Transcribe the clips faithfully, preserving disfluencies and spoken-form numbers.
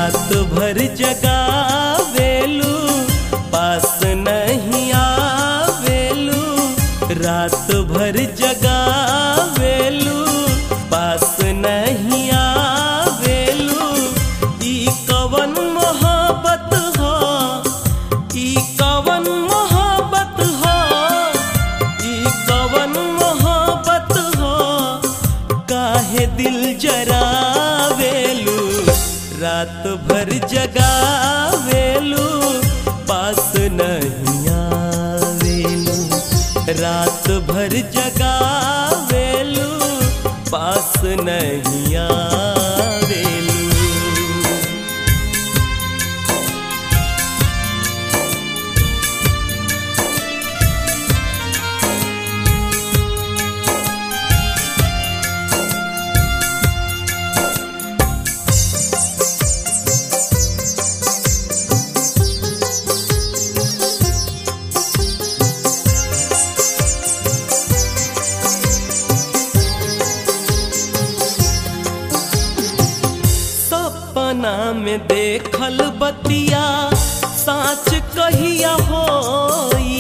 रात भर जगावेलू पास नहीं आवेलू, रात भर जगावेलू पास नहीं आवेलू। ई कवन मोहब्बत हो, ई कवन मोहब्बत हो, ई कवन मोहब्बत हो, काहे दिल जरावेलू रात भर जगावेलू पास नहीं आवेलू, रात भर जगावेलू पास नहीं आवेलू। सपना में देखल बतिया साँच कहिया होई,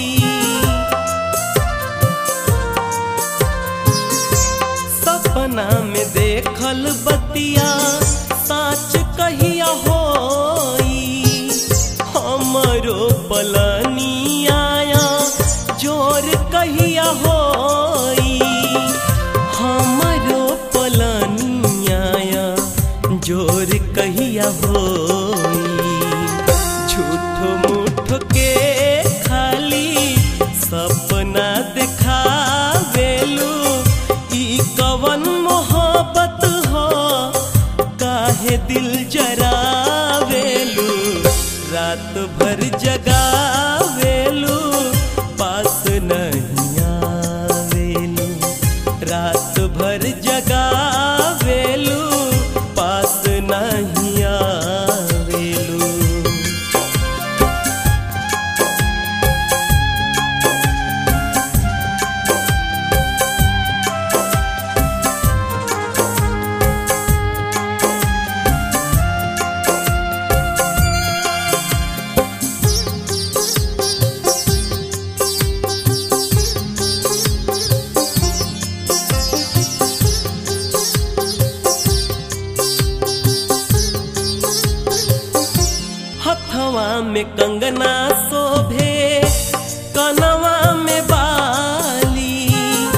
सपना में देखल बतिया साँच कहिया होई। हमरो पलनी आया जोर कहिया होई, हमरो पलनी आया जोर कहिया होई। झूठो मूठ के खाली सपना देखावेलू, ई कवन मोहब्बत हो, काहे दिल जरावेलू रात भर जगावेलू पास नहीं आवेलू, रात भर जगावेलू पास नहीं आवेलू। हथवा में कंगना शोभे कनवा में बाली,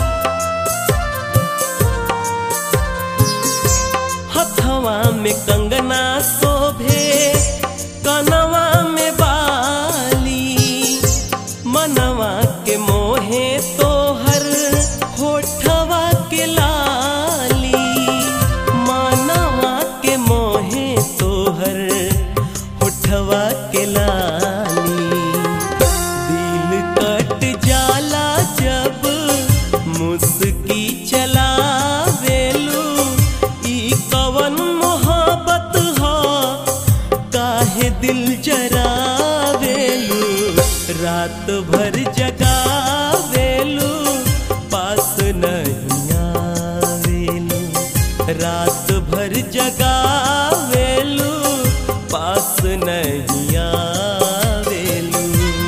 हथवा में कंगना शोभे कनवा में बाली। मनवा के मोहे तोहर होठवा के लाली, मनवा के मोहे तोहर होठवा के लाली। दिल कट जाला जब मुस्की चलावेलू, ई कवन मोहब्बत हो, काहे दिल जरावेलू रात भर जगावेलू पास नहीं आवेलू, रात भर जगावेलू पास नहीं आवेलू।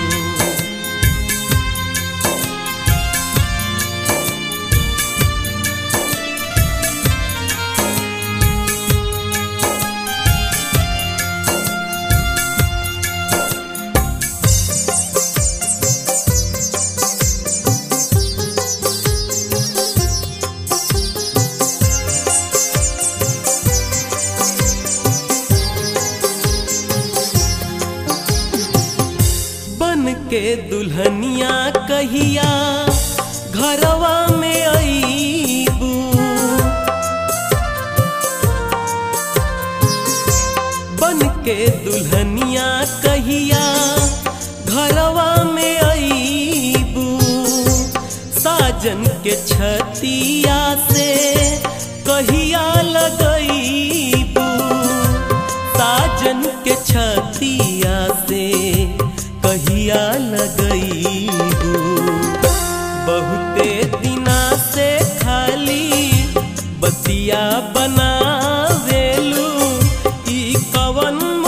के दुल्हनिया कहिया घरवा में आईबू, बन के दुल्हनिया कहिया घरवा में आईबू। साजन के छतिया से कहिया लगईबू, साजन के छतिया से कहिया लगईबू। बहुते दिना से खाली बतिया बनावेलू, ई कवन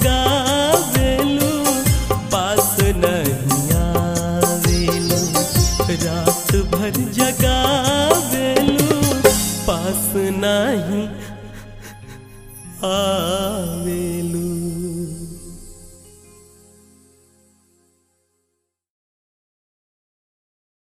जगावेलू पास नहीं आवेलू रात भर जगावेलू पास नहीं आवे।